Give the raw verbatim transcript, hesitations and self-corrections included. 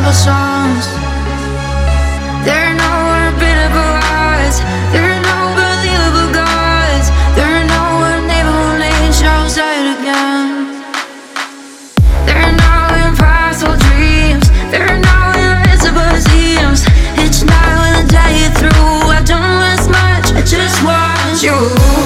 impossible songs. There are no unbeatable odds. There are no believable gods. There are no unable angels sight again. There are no impossible dreams. There are no invisible seams. Each night when the day is through, I don't miss much, I just want you.